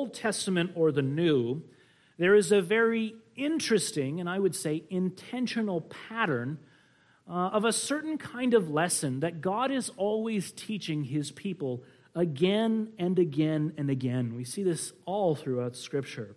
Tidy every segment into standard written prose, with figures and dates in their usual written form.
Old Testament or the New, there is a very interesting, and I would say intentional pattern of a certain kind of lesson that God is always teaching his people again and again and again. We see this all throughout Scripture.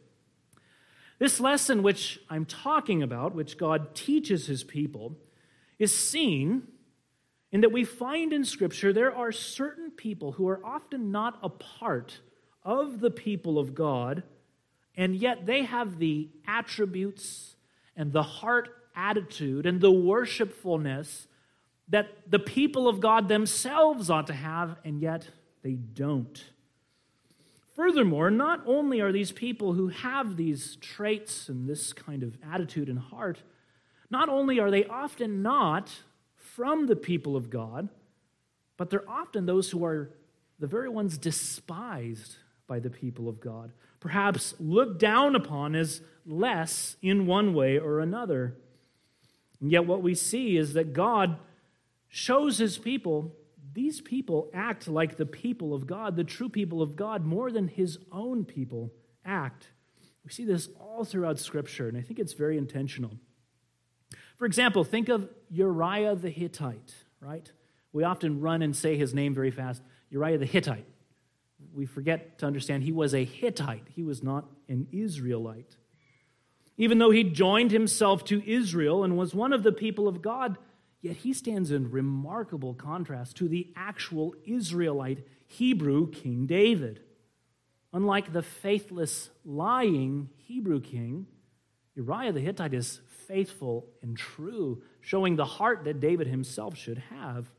This lesson which I'm talking about, which God teaches his people, is seen in that we find in Scripture there are certain people who are often not a part of the people of God, and yet they have the attributes and the heart attitude and the worshipfulness that the people of God themselves ought to have, and yet they don't. Furthermore, not only are these people who have these traits and this kind of attitude and heart, not only are they often not from the people of God, but they're often those who are the very ones despised by the people of God, perhaps looked down upon as less in one way or another. And yet what we see is that God shows his people, these people act like the people of God, the true people of God, more than his own people act. We see this all throughout Scripture, and I think it's very intentional. For example, think of Uriah the Hittite, right? We often run and say his name very fast, Uriah the Hittite. We forget to understand he was a Hittite. He was not an Israelite. Even though he joined himself to Israel and was one of the people of God, yet he stands in remarkable contrast to the actual Israelite Hebrew King David. Unlike the faithless, lying Hebrew king, Uriah the Hittite is faithful and true, showing the heart that David himself should have.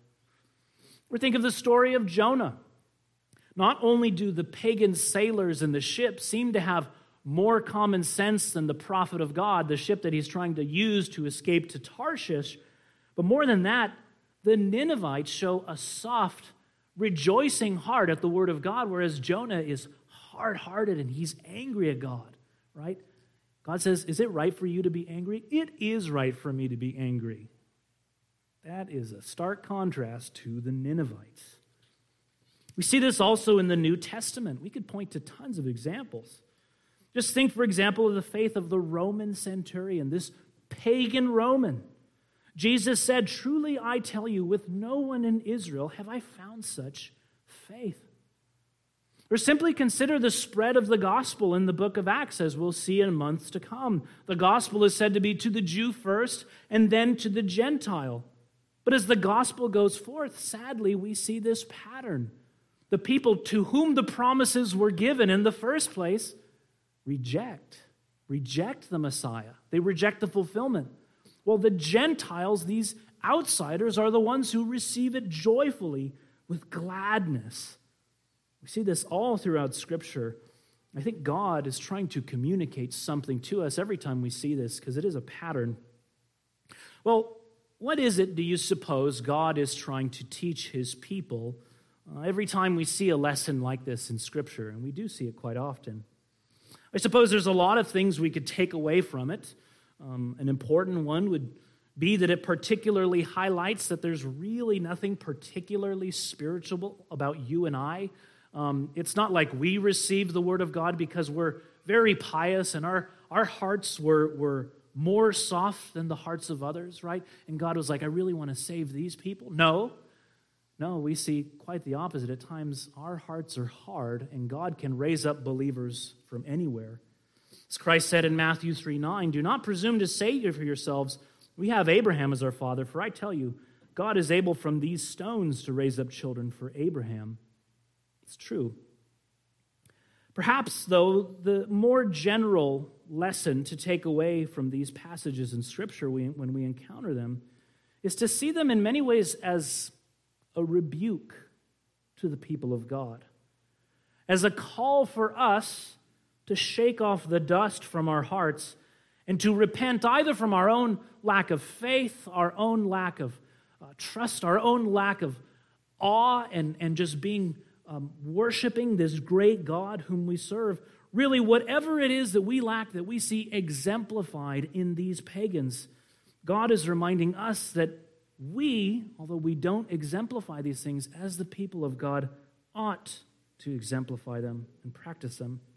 Or think of the story of Jonah. Not only do the pagan sailors in the ship seem to have more common sense than the prophet of God, the ship that he's trying to use to escape to Tarshish, but more than that, the Ninevites show a soft, rejoicing heart at the word of God, whereas Jonah is hard-hearted and he's angry at God, right? God says, is it right for you to be angry? It is right for me to be angry. That is a stark contrast to the Ninevites. We see this also in the New Testament. We could point to tons of examples. Just think, for example, of the faith of the Roman centurion, this pagan Roman. Jesus said, "Truly I tell you, with no one in Israel have I found such faith." Or simply consider the spread of the gospel in the book of Acts, as we'll see in months to come. The gospel is said to be to the Jew first and then to the Gentile. But as the gospel goes forth, sadly, we see this pattern. The people to whom the promises were given in the first place reject the Messiah. They reject the fulfillment. Well, the Gentiles, these outsiders, are the ones who receive it joyfully with gladness. We see this all throughout Scripture. I think God is trying to communicate something to us every time we see this, because it is a pattern. Well, what is it, do you suppose, God is trying to teach his people every time we see a lesson like this in Scripture? And we do see it quite often. I suppose there's a lot of things we could take away from it. An important one would be that it particularly highlights that there's really nothing particularly spiritual about you and I. It's not like we receive the Word of God because we're very pious and our hearts were more soft than the hearts of others, right? And God was like, I really want to save these people. No, we see quite the opposite. At times, our hearts are hard, and God can raise up believers from anywhere. As Christ said in Matthew 3:9, do not presume to say for yourselves, we have Abraham as our father, for I tell you, God is able from these stones to raise up children for Abraham. It's true. Perhaps, though, the more general lesson to take away from these passages in Scripture when we encounter them is to see them in many ways as a rebuke to the people of God, as a call for us to shake off the dust from our hearts and to repent either from our own lack of faith, our own lack of trust, our own lack of awe, and just being worshiping this great God whom we serve. Really, whatever it is that we lack, that we see exemplified in these pagans, God is reminding us that we, although we don't exemplify these things, as the people of God, ought to exemplify them and practice them.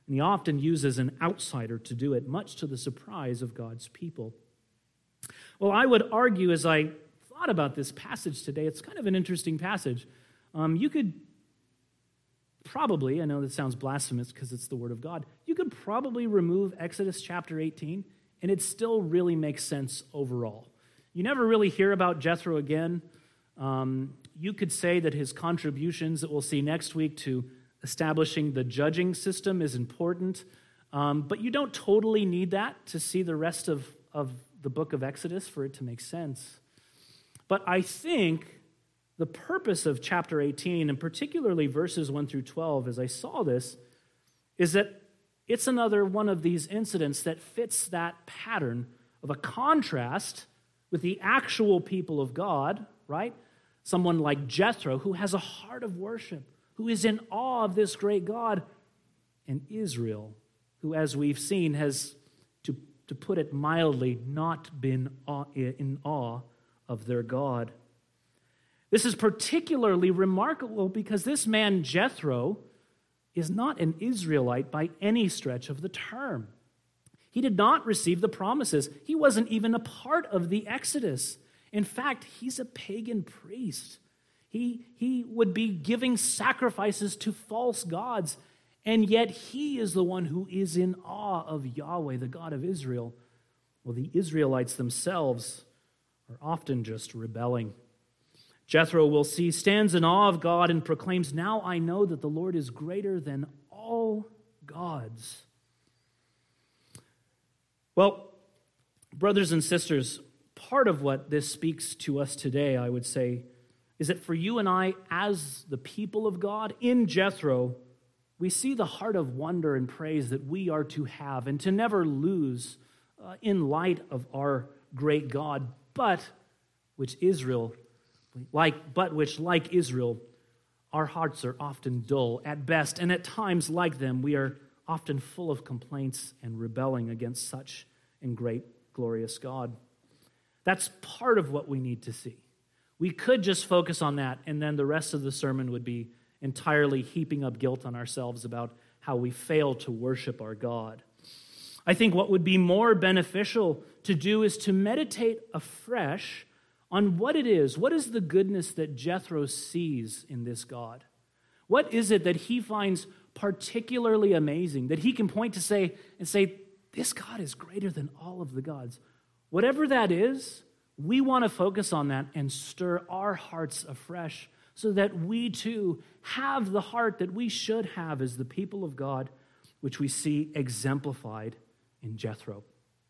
And he often uses an outsider to do it, much to the surprise of God's people. Well, I would argue, as I thought about this passage today, it's kind of an interesting passage. You could probably, I know that sounds blasphemous because it's the Word of God, you could probably remove Exodus chapter 18, and it still really makes sense overall. You never really hear about Jethro again. You could say that his contributions that we'll see next week to establishing the judging system is important, but you don't totally need that to see the rest of the book of Exodus for it to make sense. But I think the purpose of chapter 18, and particularly verses 1 through 12, as I saw this, is that it's another one of these incidents that fits that pattern of a contrast with the actual people of God, right? Someone like Jethro, who has a heart of worship, who is in awe of this great God, and Israel, who, as we've seen, has, to put it mildly, not been in awe of their God. This is particularly remarkable because this man, Jethro, is not an Israelite by any stretch of the term. He did not receive the promises. He wasn't even a part of the Exodus. In fact, he's a pagan priest. He would be giving sacrifices to false gods, and yet he is the one who is in awe of Yahweh, the God of Israel. Well, the Israelites themselves are often just rebelling. Jethro, we'll see, stands in awe of God and proclaims, "Now I know that the Lord is greater than all gods." Well, brothers and sisters, part of what this speaks to us today, I would say, is that for you and I, as the people of God, in Jethro, we see the heart of wonder and praise that we are to have and to never lose in light of our great God, but which, like Israel, our hearts are often dull at best, and at times, like them, we are often full of complaints and rebelling against such and great, glorious God. That's part of what we need to see. We could just focus on that, and then the rest of the sermon would be entirely heaping up guilt on ourselves about how we fail to worship our God. I think what would be more beneficial to do is to meditate afresh on what it is. What is the goodness that Jethro sees in this God? What is it that he finds particularly amazing, that he can point to say, this God is greater than all of the gods? Whatever that is, we want to focus on that and stir our hearts afresh so that we too have the heart that we should have as the people of God, which we see exemplified in Jethro.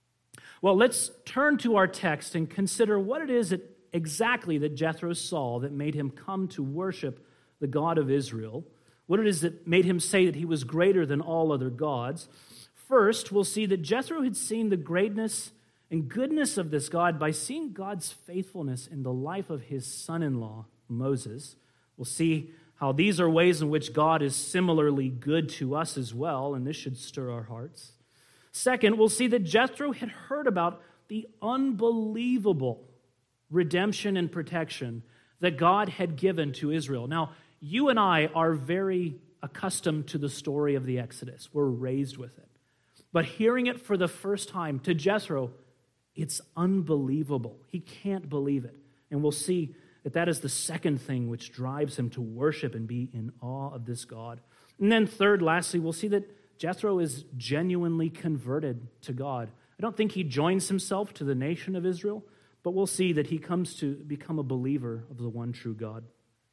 Well, let's turn to our text and consider what it is exactly that Jethro saw that made him come to worship the God of Israel, what it is that made him say that he was greater than all other gods. First, we'll see that Jethro had seen the greatness and goodness of this God by seeing God's faithfulness in the life of his son-in-law, Moses. We'll see how these are ways in which God is similarly good to us as well, and this should stir our hearts. Second, we'll see that Jethro had heard about the unbelievable redemption and protection that God had given to Israel. Now, you and I are very accustomed to the story of the Exodus. We're raised with it. But hearing it for the first time to Jethro, it's unbelievable. He can't believe it. And we'll see that is the second thing which drives him to worship and be in awe of this God. And then third, lastly, we'll see that Jethro is genuinely converted to God. I don't think he joins himself to the nation of Israel, but we'll see that he comes to become a believer of the one true God.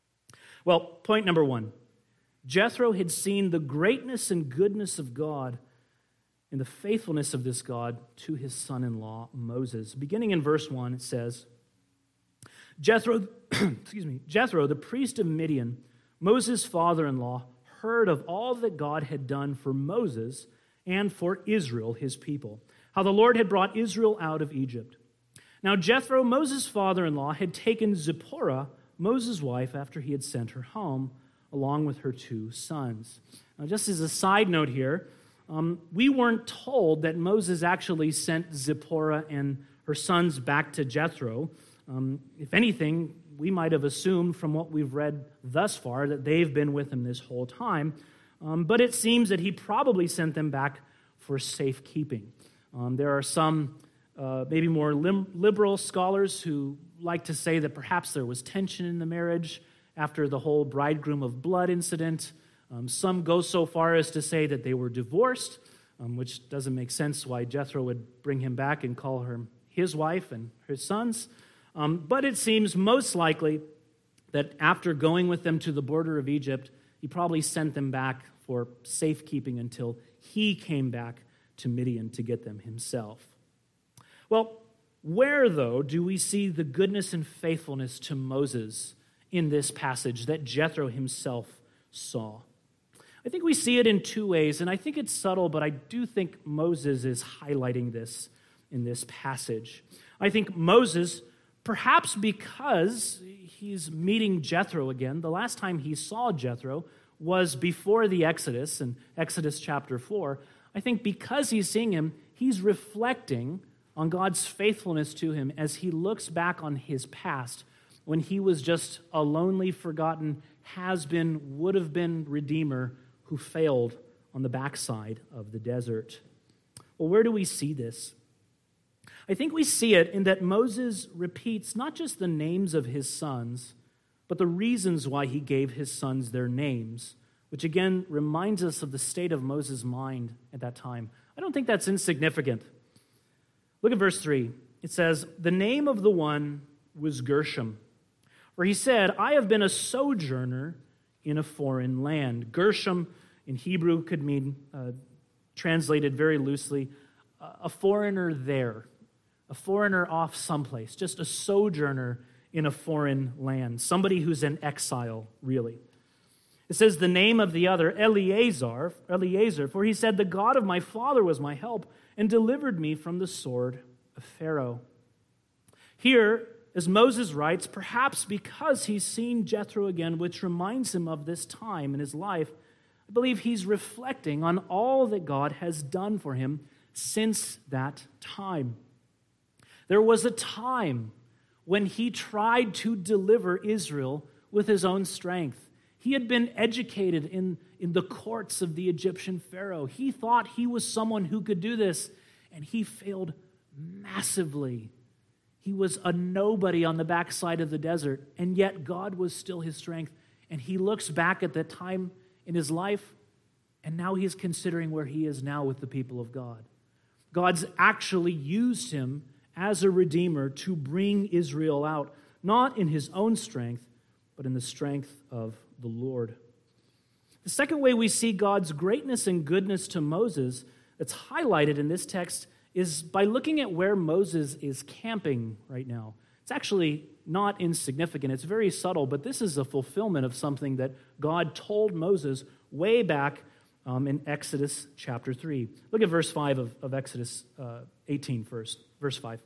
Well, point number one, Jethro had seen the greatness and goodness of God and the faithfulness of this God to his son-in-law, Moses. Beginning in verse 1, it says, Jethro, the priest of Midian, Moses' father-in-law, heard of all that God had done for Moses and for Israel, his people, how the Lord had brought Israel out of Egypt. Now Jethro, Moses' father-in-law, had taken Zipporah, Moses' wife, after he had sent her home, along with her 2 sons. Now, just as a side note here, we weren't told that Moses actually sent Zipporah and her sons back to Jethro. If anything, we might have assumed from what we've read thus far that they've been with him this whole time. but it seems that he probably sent them back for safekeeping. There are some maybe more liberal scholars who like to say that perhaps there was tension in the marriage after the whole bridegroom of blood incident. Some go so far as to say that they were divorced, which doesn't make sense why Jethro would bring him back and call her his wife and his sons. But it seems most likely that after going with them to the border of Egypt, he probably sent them back for safekeeping until he came back to Midian to get them himself. Well, where, though, do we see the goodness and faithfulness to Moses in this passage that Jethro himself saw? I think we see it in two ways, and I think it's subtle, but I do think Moses is highlighting this in this passage. I think Moses, perhaps because he's meeting Jethro again, the last time he saw Jethro was before the Exodus, in Exodus chapter 4. I think because he's seeing him, he's reflecting on God's faithfulness to him as he looks back on his past when he was just a lonely, forgotten, has-been, would-have-been redeemer who failed on the backside of the desert. Well, where do we see this? I think we see it in that Moses repeats not just the names of his sons, but the reasons why he gave his sons their names, which again reminds us of the state of Moses' mind at that time. I don't think that's insignificant. Look at verse 3. It says, "The name of the one was Gershom, for he said, I have been a sojourner in a foreign land." Gershom in Hebrew could mean, translated very loosely, a foreigner there, a foreigner off someplace, just a sojourner in a foreign land, somebody who's in exile, really. It says the name of the other, Eliezer, for he said, "The God of my father was my help and delivered me from the sword of Pharaoh." Here, as Moses writes, perhaps because he's seen Jethro again, which reminds him of this time in his life, I believe he's reflecting on all that God has done for him since that time. There was a time when he tried to deliver Israel with his own strength. He had been educated in the courts of the Egyptian Pharaoh. He thought he was someone who could do this, and he failed massively. He was a nobody on the backside of the desert, and yet God was still his strength. And he looks back at that time in his life, and now he's considering where he is now with the people of God. God's actually used him as a redeemer to bring Israel out, not in his own strength, but in the strength of the Lord. The second way we see God's greatness and goodness to Moses that's highlighted in this text is by looking at where Moses is camping right now. It's actually not insignificant. It's very subtle, but this is a fulfillment of something that God told Moses way back in Exodus chapter 3. Look at verse 5 of Exodus 18 first. Verse 5.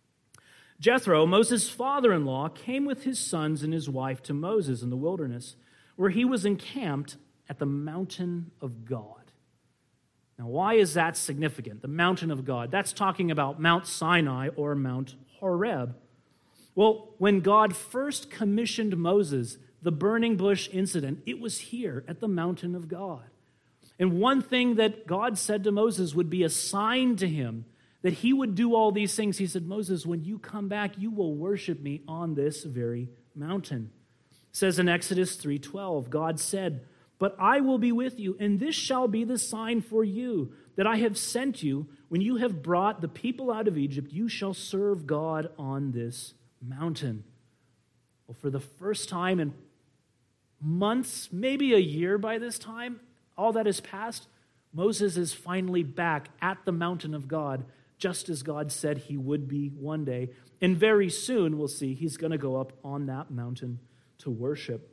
"Jethro, Moses' father-in-law, came with his sons and his wife to Moses in the wilderness, where he was encamped at the mountain of God." Now, why is that significant? The mountain of God. That's talking about Mount Sinai or Mount Horeb. Well, when God first commissioned Moses, the burning bush incident, it was here at the mountain of God. And one thing that God said to Moses would be a sign to him that he would do all these things. He said, "Moses, when you come back, you will worship me on this very mountain." It says in Exodus 3:12, God said, "But I will be with you, and this shall be the sign for you, that I have sent you. When you have brought the people out of Egypt, you shall serve God on this mountain." Well, for the first time in months, maybe a year by this time, all that has passed, Moses is finally back at the mountain of God, just as God said he would be one day. And very soon, we'll see, he's going to go up on that mountain to worship.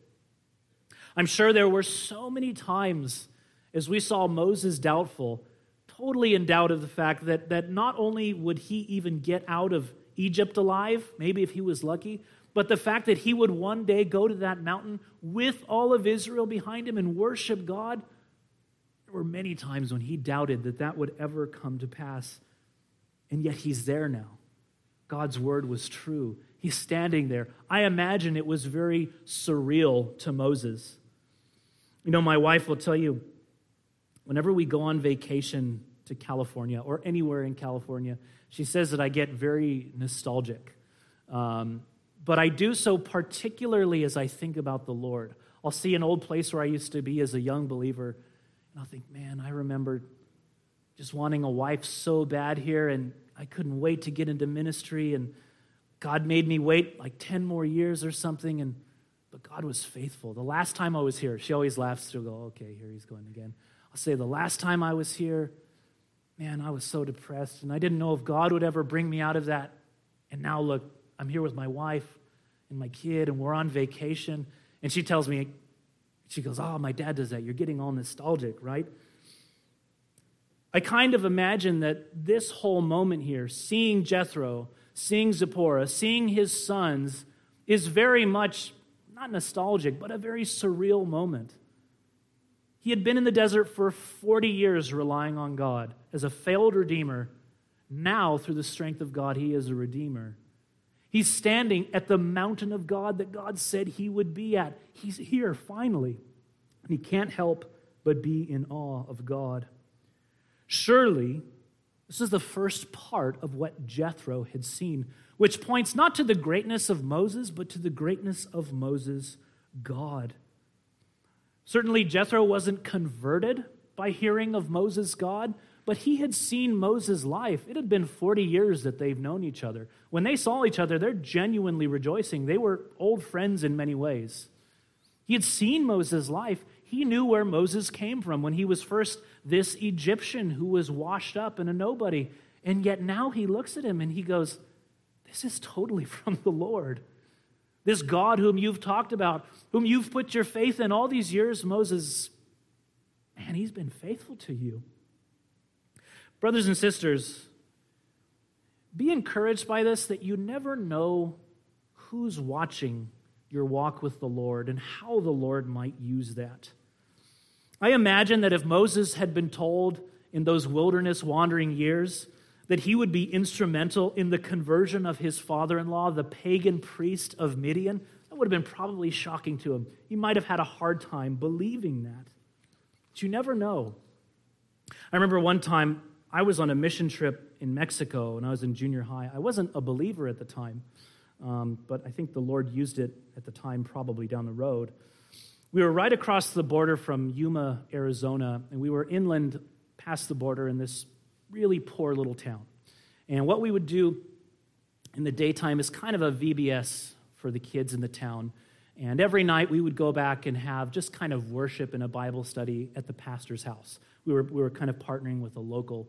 I'm sure there were so many times as we saw Moses doubtful, totally in doubt of the fact that not only would he even get out of Egypt alive, maybe if he was lucky, but the fact that he would one day go to that mountain with all of Israel behind him and worship God. There were many times when he doubted that that would ever come to pass. And yet he's there now. God's word was true. He's standing there. I imagine it was very surreal to Moses. You know, my wife will tell you, whenever we go on vacation to California or anywhere in California, she says that I get very nostalgic. But I do so particularly as I think about the Lord. I'll see an old place where I used to be as a young believer, and I'll think, man, I remember just wanting a wife so bad here, and I couldn't wait to get into ministry, and God made me wait like 10 more years or something, but God was faithful. The last time I was here, she always laughs, she'll go, okay, here he's going again. I'll say, the last time I was here, man, I was so depressed, and I didn't know if God would ever bring me out of that. And now look, I'm here with my wife and my kid, and we're on vacation. And she tells me, she goes, oh, my dad does that. You're getting all nostalgic, right? I kind of imagine that this whole moment here, seeing Jethro, seeing Zipporah, seeing his sons, is very much, not nostalgic, but a very surreal moment. He had been in the desert for 40 years relying on God as a failed redeemer. Now, through the strength of God, he is a redeemer. He's standing at the mountain of God that God said he would be at. He's here, finally. And he can't help but be in awe of God. Surely, this is the first part of what Jethro had seen, which points not to the greatness of Moses, but to the greatness of Moses' God. Certainly, Jethro wasn't converted by hearing of Moses' God, but he had seen Moses' life. It had been 40 years that they've known each other. When they saw each other, they're genuinely rejoicing. They were old friends in many ways. He had seen Moses' life. He knew where Moses came from when he was first this Egyptian who was washed up and a nobody. And yet now he looks at him and he goes, this is totally from the Lord. This God whom you've talked about, whom you've put your faith in all these years, Moses, man, he's been faithful to you. Brothers and sisters, be encouraged by this, that you never know who's watching your walk with the Lord and how the Lord might use that. I imagine that if Moses had been told in those wilderness wandering years that he would be instrumental in the conversion of his father-in-law, the pagan priest of Midian, that would have been probably shocking to him. He might have had a hard time believing that. But you never know. I remember one time I was on a mission trip in Mexico when I was in junior high. I wasn't a believer at the time, but I think the Lord used it at the time, probably down the road. We were right across the border from Yuma, Arizona, and we were inland past the border in this really poor little town. And what we would do in the daytime is kind of a VBS for the kids in the town. And every night we would go back and have just kind of worship and a Bible study at the pastor's house. We were kind of partnering with a local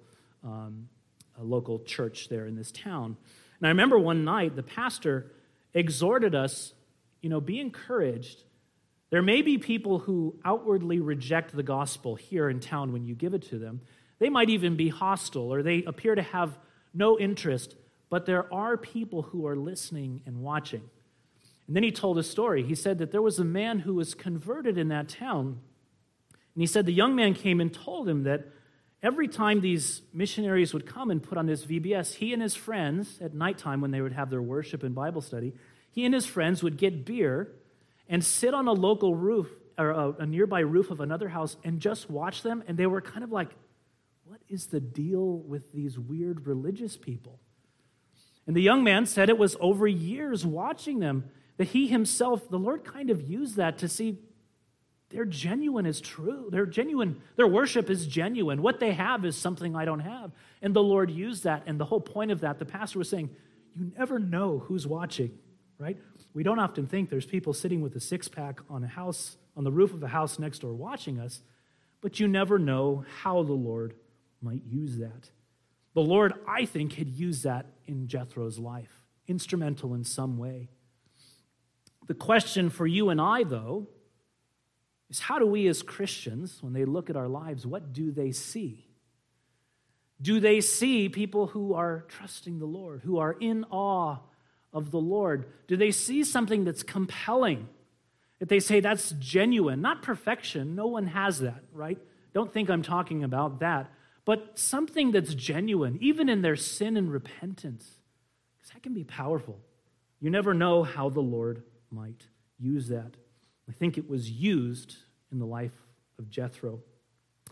church there in this town. And I remember one night the pastor exhorted us, be encouraged. There may be people who outwardly reject the gospel here in town when you give it to them. They might even be hostile or they appear to have no interest, but there are people who are listening and watching. And then he told a story. He said that there was a man who was converted in that town. And he said the young man came and told him that every time these missionaries would come and put on this VBS, he and his friends, at nighttime when they would have their worship and Bible study, he and his friends would get beer and sit on a local roof, or a nearby roof of another house, and just watch them. And they were kind of like, what is the deal with these weird religious people? And the young man said it was over years watching them that he himself, the Lord kind of used that to see they're genuine is true. They're genuine. Their worship is genuine. What they have is something I don't have. And the Lord used that. And the whole point of that, the pastor was saying, you never know who's watching, right? We don't often think there's people sitting with a six-pack on the roof of a house next door watching us, but you never know how the Lord might use that. The Lord, I think, had used that in Jethro's life, instrumental in some way. The question for you and I, though, is how do we as Christians, when they look at our lives, what do they see? Do they see people who are trusting the Lord, who are in awe of the Lord? Do they see something that's compelling, that they say that's genuine? Not perfection, no one has that, right? Don't think I'm talking about that. But something that's genuine, even in their sin and repentance, because that can be powerful. You never know how the Lord might use that. I think it was used in the life of Jethro.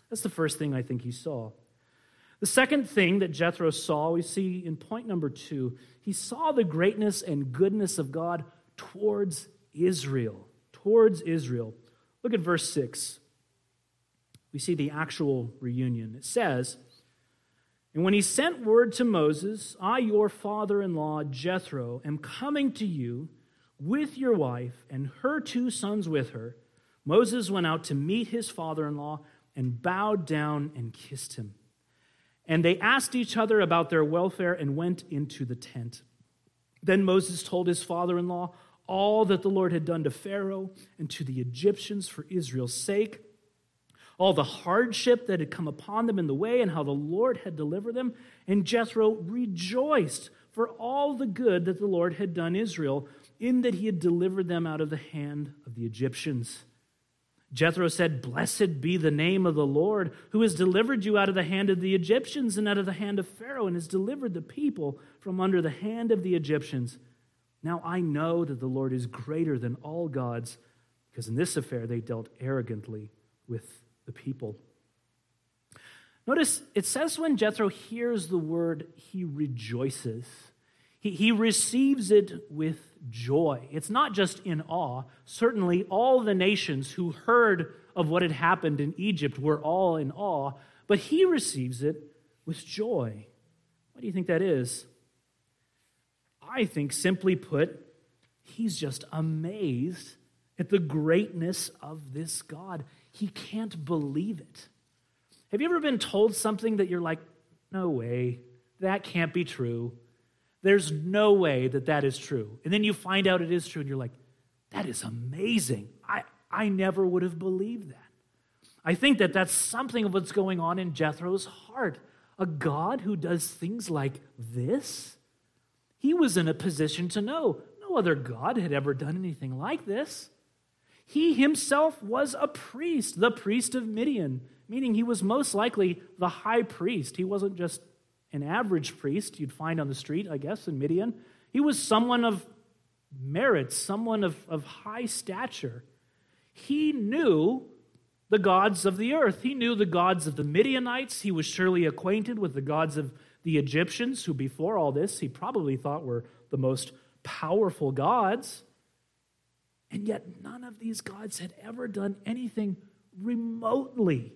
That's the first thing I think he saw. The second thing that Jethro saw, we see in point number 2, he saw the greatness and goodness of God towards Israel. Towards Israel. Look at verse 6. We see the actual reunion. It says, "And when he sent word to Moses, I, your father-in-law, Jethro, am coming to you with your wife and her 2 sons with her, Moses went out to meet his father-in-law and bowed down and kissed him. And they asked each other about their welfare and went into the tent. Then Moses told his father-in-law all that the Lord had done to Pharaoh and to the Egyptians for Israel's sake, all the hardship that had come upon them in the way and how the Lord had delivered them. And Jethro rejoiced for all the good that the Lord had done Israel, in that he had delivered them out of the hand of the Egyptians. Jethro said, 'Blessed be the name of the Lord, who has delivered you out of the hand of the Egyptians and out of the hand of Pharaoh, and has delivered the people from under the hand of the Egyptians. Now I know that the Lord is greater than all gods, because in this affair they dealt arrogantly with the people.'" Notice, it says when Jethro hears the word, he rejoices. He receives it with joy. It's not just in awe. Certainly, all the nations who heard of what had happened in Egypt were all in awe, but he receives it with joy. Why do you think that is? I think, simply put, he's just amazed at the greatness of this God. He can't believe it. Have you ever been told something that you're like, no way, that can't be true? There's no way that that is true. And then you find out it is true, and you're like, that is amazing. I never would have believed that. I think that that's something of what's going on in Jethro's heart. A God who does things like this? He was in a position to know no other God had ever done anything like this. He himself was a priest, the priest of Midian, meaning he was most likely the high priest. He wasn't just an average priest you'd find on the street, I guess, in Midian. He was someone of merit, someone of high stature. He knew the gods of the earth. He knew the gods of the Midianites. He was surely acquainted with the gods of the Egyptians, who before all this he probably thought were the most powerful gods. And yet none of these gods had ever done anything remotely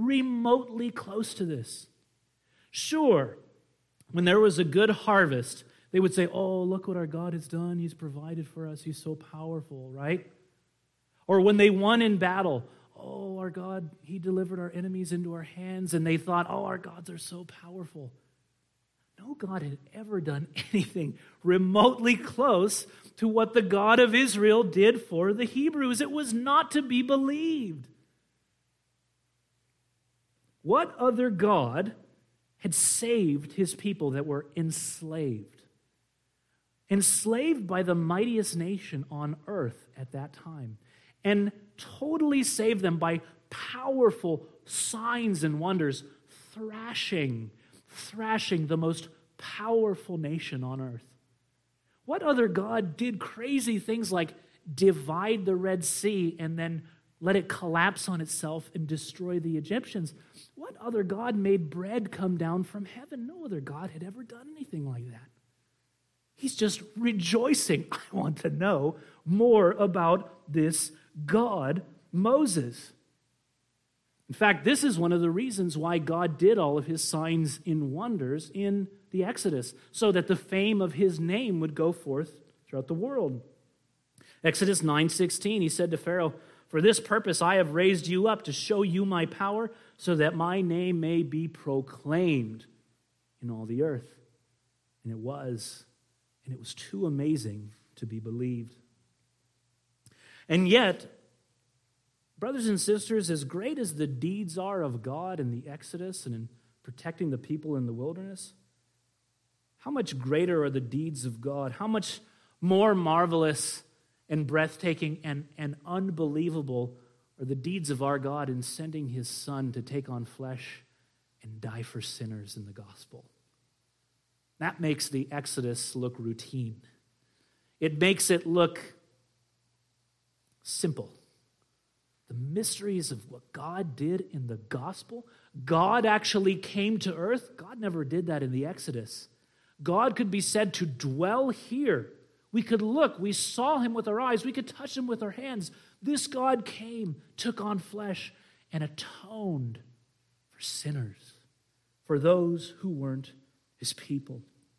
close to this. Sure, when there was a good harvest, they would say, oh, look what our God has done. He's provided for us. He's so powerful, right? Or when they won in battle, oh, our God, he delivered our enemies into our hands. And they thought, oh, our gods are so powerful. No God had ever done anything remotely close to what the God of Israel did for the Hebrews. It was not to be believed. What other God had saved his people that were enslaved? Enslaved by the mightiest nation on earth at that time. And totally saved them by powerful signs and wonders, thrashing the most powerful nation on earth. What other God did crazy things like divide the Red Sea and then let it collapse on itself and destroy the Egyptians? What other God made bread come down from heaven? No other God had ever done anything like that. He's just rejoicing. I want to know more about this God, Moses. In fact, this is one of the reasons why God did all of his signs and wonders in the Exodus, so that the fame of his name would go forth throughout the world. Exodus 9:16, he said to Pharaoh, "For this purpose I have raised you up to show you my power, so that my name may be proclaimed in all the earth." And it was too amazing to be believed. And yet, brothers and sisters, as great as the deeds are of God in the Exodus and in protecting the people in the wilderness, how much greater are the deeds of God? How much more marvelous and breathtaking and unbelievable are the deeds of our God in sending his Son to take on flesh and die for sinners in the gospel? That makes the Exodus look routine. It makes it look simple. the mysteries of what God did in the gospel. God actually came to earth. God never did that in the Exodus. God could be said to dwell here. We could look. We saw him with our eyes. We could touch him with our hands. This God came, took on flesh, and atoned for sinners, for those who weren't his people.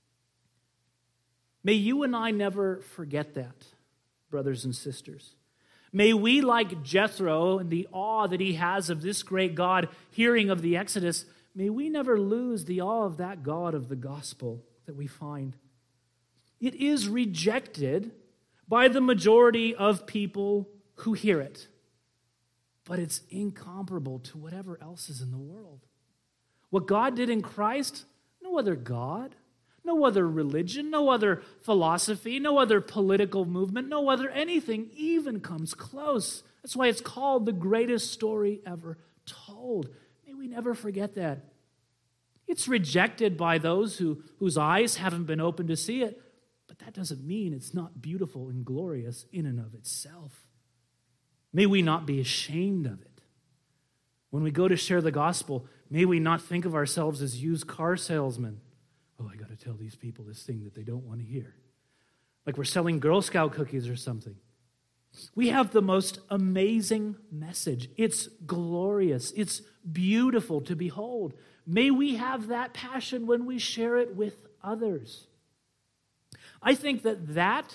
May you and I never forget that, brothers and sisters. May we, like Jethro, in the awe that he has of this great God, hearing of the Exodus, may we never lose the awe of that God of the gospel that we find. It is rejected by the majority of people who hear it, but it's incomparable to whatever else is in the world. What God did in Christ, no other God, no other religion, no other philosophy, no other political movement, no other anything even comes close. That's why it's called the greatest story ever told. May we never forget that. It's rejected by those whose eyes haven't been opened to see it, but that doesn't mean it's not beautiful and glorious in and of itself. May we not be ashamed of it. When we go to share the gospel, may we not think of ourselves as used car salesmen. Oh, I got to tell these people this thing that they don't want to hear. Like we're selling Girl Scout cookies or something. We have the most amazing message. It's glorious. It's beautiful to behold. May we have that passion when we share it with others. I think that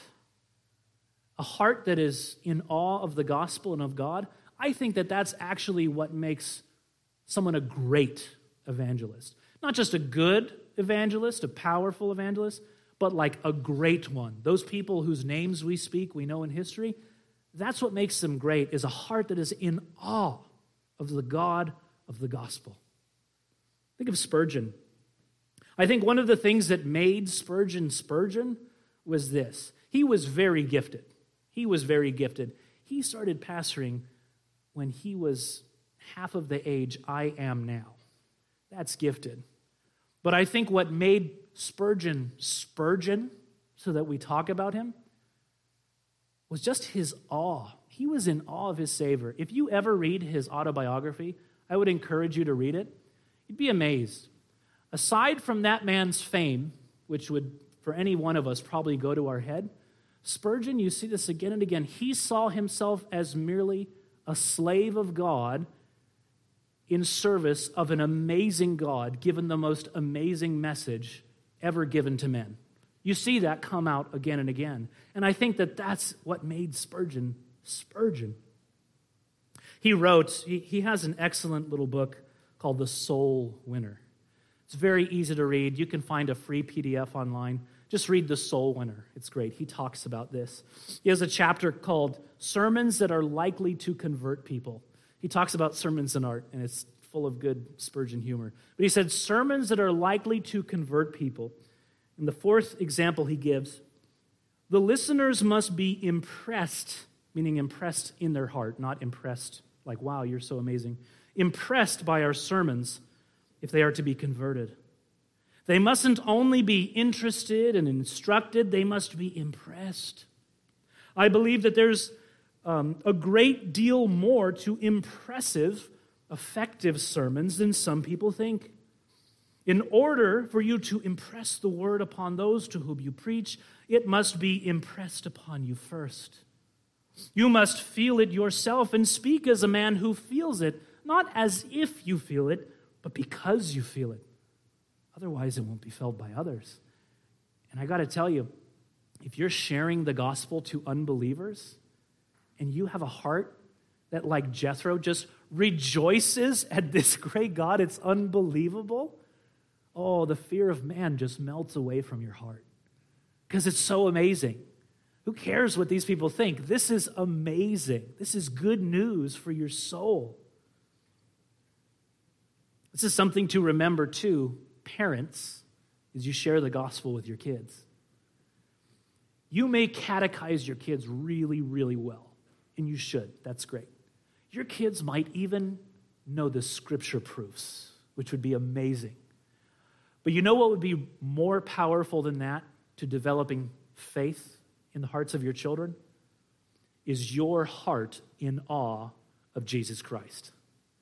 a heart that is in awe of the gospel and of God, I think that that's actually what makes someone a great evangelist. Not just a good evangelist, a powerful evangelist, but like a great one. Those people whose names we speak, we know in history, that's what makes them great, is a heart that is in awe of the God of the gospel. Think of Spurgeon. I think one of the things that made Spurgeon was this. He was very gifted. He started pastoring when he was half of the age I am now. That's gifted. But I think what made Spurgeon, so that we talk about him, was just his awe. He was in awe of his Savior. If you ever read his autobiography, I would encourage you to read it. You'd be amazed. Aside from that man's fame, which would, for any one of us, probably go to our head, Spurgeon, you see this again and again, he saw himself as merely a slave of God in service of an amazing God, given the most amazing message ever given to men. You see that come out again and again. And I think that that's what made Spurgeon. He wrote, he has an excellent little book called The Soul Winner. It's very easy to read. You can find a free PDF online. Just read The Soul Winner. It's great. He talks about this. He has a chapter called Sermons That Are Likely to Convert People. He talks about sermons and art, and it's full of good Spurgeon humor. But he said, sermons that are likely to convert people. And the fourth example he gives, the listeners must be impressed, meaning impressed in their heart, not impressed like, wow, you're so amazing. Impressed by our sermons if they are to be converted. They mustn't only be interested and instructed, they must be impressed. I believe that there's a great deal more to impressive, effective sermons than some people think. In order for you to impress the word upon those to whom you preach, it must be impressed upon you first. You must feel it yourself and speak as a man who feels it, not as if you feel it, but because you feel it. Otherwise, it won't be felt by others. And I got to tell you, if you're sharing the gospel to unbelievers and you have a heart that, like Jethro, just rejoices at this great God, it's unbelievable. Oh, the fear of man just melts away from your heart because it's so amazing. Who cares what these people think? This is amazing. This is good news for your soul. This is something to remember too, parents, as you share the gospel with your kids. You may catechize your kids really, really well, and you should. That's great. Your kids might even know the scripture proofs, which would be amazing. But you know what would be more powerful than that to developing faith in the hearts of your children? Is your heart in awe of Jesus Christ.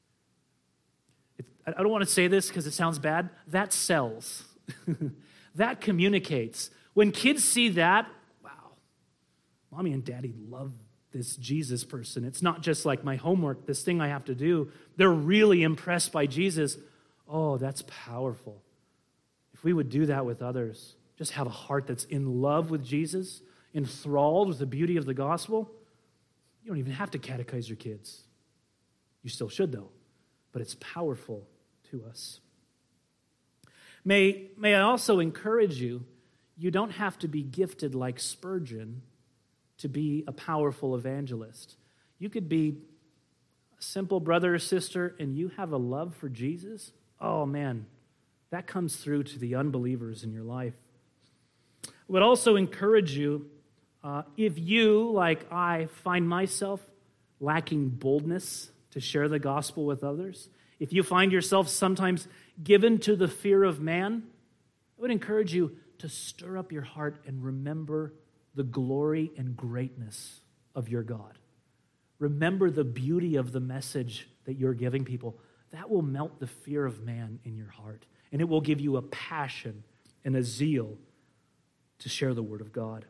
I don't want to say this because it sounds bad. That sells. That communicates. When kids see that, wow, mommy and daddy love this Jesus person. It's not just like my homework, this thing I have to do. They're really impressed by Jesus. Oh, that's powerful. If we would do that with others, just have a heart that's in love with Jesus, enthralled with the beauty of the gospel, you don't even have to catechize your kids. You still should, though, but it's powerful to us. May I also encourage you, you don't have to be gifted like Spurgeon to be a powerful evangelist. You could be a simple brother or sister and you have a love for Jesus. Oh man, that comes through to the unbelievers in your life. I would also encourage you, if you, like I, find myself lacking boldness to share the gospel with others, if you find yourself sometimes given to the fear of man, I would encourage you to stir up your heart and remember the glory and greatness of your God. Remember the beauty of the message that you're giving people. That will melt the fear of man in your heart, and it will give you a passion and a zeal to share the word of God.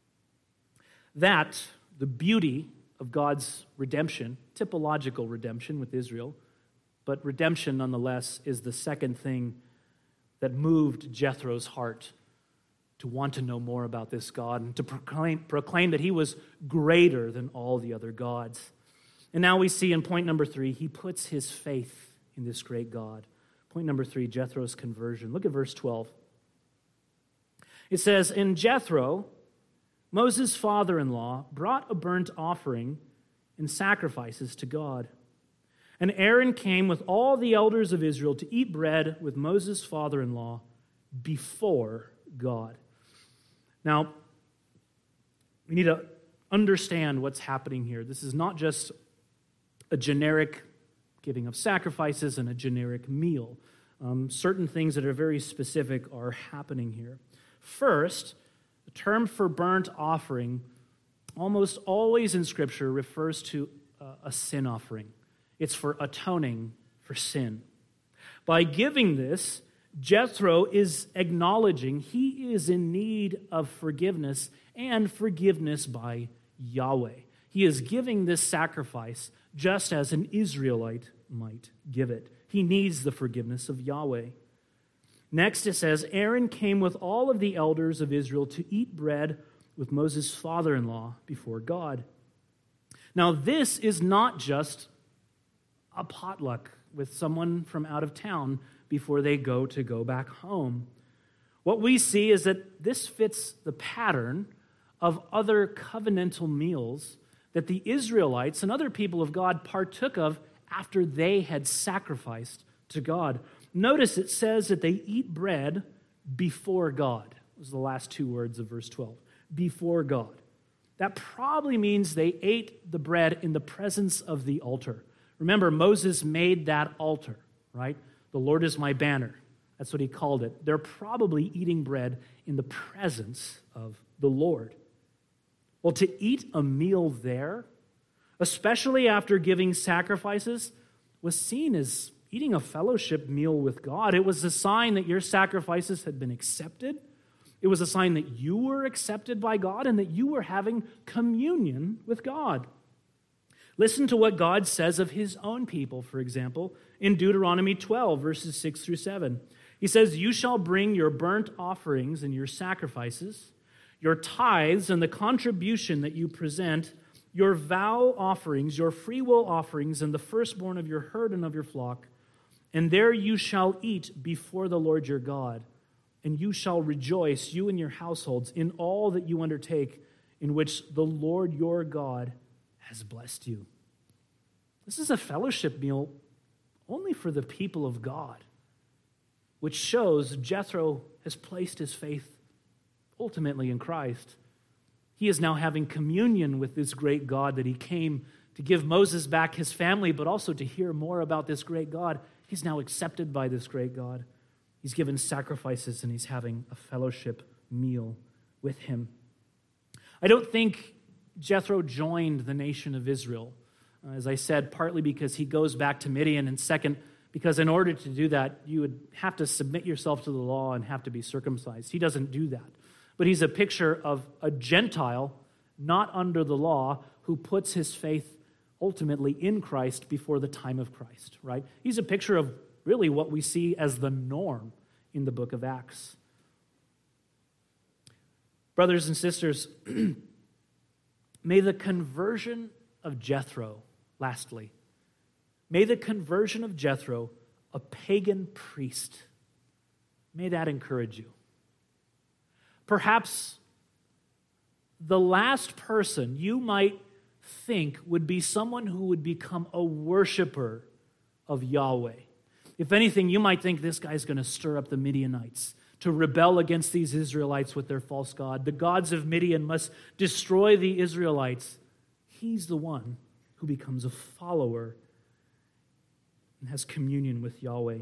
That, the beauty of God's redemption, typological redemption with Israel, but redemption nonetheless is the second thing that moved Jethro's heart to want to know more about this God and to proclaim that he was greater than all the other gods. And now we see in point number 3, he puts his faith in this great God. Point number 3, Jethro's conversion. Look at verse 12. It says, "And Jethro, Moses' father-in-law, brought a burnt offering and sacrifices to God. And Aaron came with all the elders of Israel to eat bread with Moses' father-in-law before God." Now, we need to understand what's happening here. This is not just a generic giving of sacrifices and a generic meal. Certain things that are very specific are happening here. First, the term for burnt offering almost always in Scripture refers to a sin offering. It's for atoning for sin. By giving this, Jethro is acknowledging he is in need of forgiveness and forgiveness by Yahweh. He is giving this sacrifice just as an Israelite might give it. He needs the forgiveness of Yahweh. Next it says, Aaron came with all of the elders of Israel to eat bread with Moses' father-in-law before God. Now this is not just a potluck with someone from out of town before they go back home. What we see is that this fits the pattern of other covenantal meals that the Israelites and other people of God partook of after they had sacrificed to God. Notice it says that they eat bread before God. Those are the last two words of verse 12. Before God. That probably means they ate the bread in the presence of the altar. Remember, Moses made that altar, right? The Lord is my banner. That's what he called it. They're probably eating bread in the presence of the Lord. Well, to eat a meal there, especially after giving sacrifices, was seen as eating a fellowship meal with God. It was a sign that your sacrifices had been accepted. It was a sign that you were accepted by God and that you were having communion with God. Listen to what God says of his own people, for example, in Deuteronomy 12, verses 6 through 7. He says, "You shall bring your burnt offerings and your sacrifices, your tithes and the contribution that you present, your vow offerings, your freewill offerings, and the firstborn of your herd and of your flock. And there you shall eat before the Lord your God. And you shall rejoice, you and your households, in all that you undertake, in which the Lord your God has blessed you." This is a fellowship meal only for the people of God, which shows Jethro has placed his faith ultimately in Christ. He is now having communion with this great God that he came to give Moses back his family, but also to hear more about this great God. He's now accepted by this great God. He's given sacrifices and he's having a fellowship meal with him. I don't think Jethro joined the nation of Israel As I said, partly because he goes back to Midian, and second, because in order to do that, you would have to submit yourself to the law and have to be circumcised. He doesn't do that. But he's a picture of a Gentile, not under the law, who puts his faith ultimately in Christ before the time of Christ, right? He's a picture of really what we see as the norm in the book of Acts. Brothers and sisters, may the conversion of Jethro, lastly, may the conversion of Jethro, a pagan priest, may that encourage you. Perhaps the last person you might think would be someone who would become a worshiper of Yahweh. If anything, you might think this guy's going to stir up the Midianites to rebel against these Israelites with their false god. The gods of Midian must destroy the Israelites. He's the one who becomes a follower and has communion with Yahweh.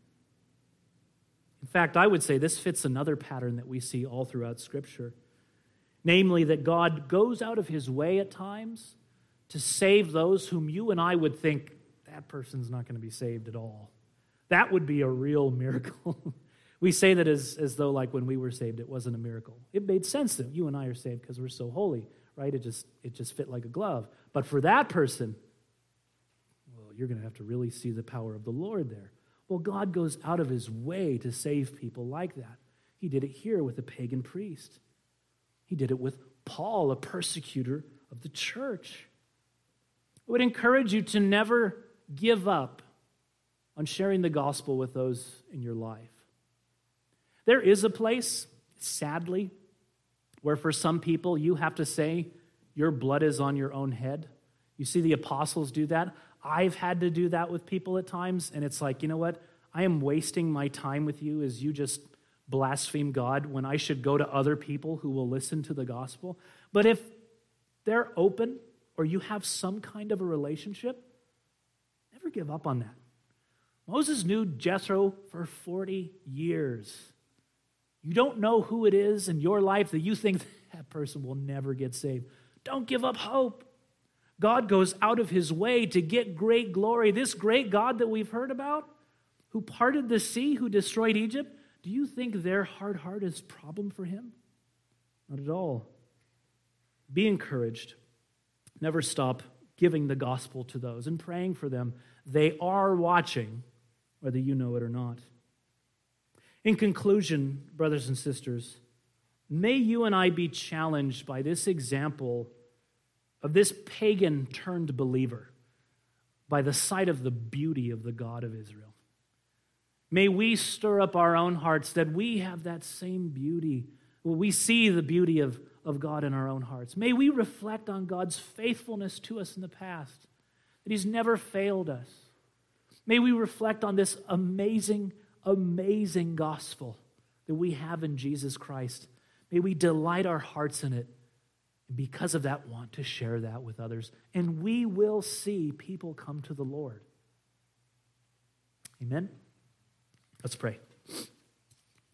In fact, I would say this fits another pattern that we see all throughout Scripture. Namely, that God goes out of his way at times to save those whom you and I would think, that person's not going to be saved at all. That would be a real miracle. We say that as though like when we were saved, it wasn't a miracle. It made sense that you and I are saved because we're so holy, right? It just fit like a glove. But for that person, well, you're going to have to really see the power of the Lord there. Well, God goes out of his way to save people like that. He did it here with a pagan priest. He did it with Paul, a persecutor of the church. I would encourage you to never give up on sharing the gospel with those in your life. There is a place, sadly, where for some people you have to say your blood is on your own head. You see the apostles do that. I've had to do that with people at times, and it's like, you know what? I am wasting my time with you as you just blaspheme God when I should go to other people who will listen to the gospel. But if they're open or you have some kind of a relationship, never give up on that. Moses knew Jethro for 40 years. You don't know who it is in your life that you think that person will never get saved. Don't give up hope. God goes out of his way to get great glory. This great God that we've heard about, who parted the sea, who destroyed Egypt, do you think their hard heart is a problem for him? Not at all. Be encouraged. Never stop giving the gospel to those and praying for them. They are watching, whether you know it or not. In conclusion, brothers and sisters, may you and I be challenged by this example of this pagan turned believer by the sight of the beauty of the God of Israel. May we stir up our own hearts that we have that same beauty. Well, we see the beauty of God in our own hearts. May we reflect on God's faithfulness to us in the past, that he's never failed us. May we reflect on this amazing, amazing gospel that we have in Jesus Christ. May we delight our hearts in it, and because of that, want to share that with others. And we will see people come to the Lord. Amen? Let's pray.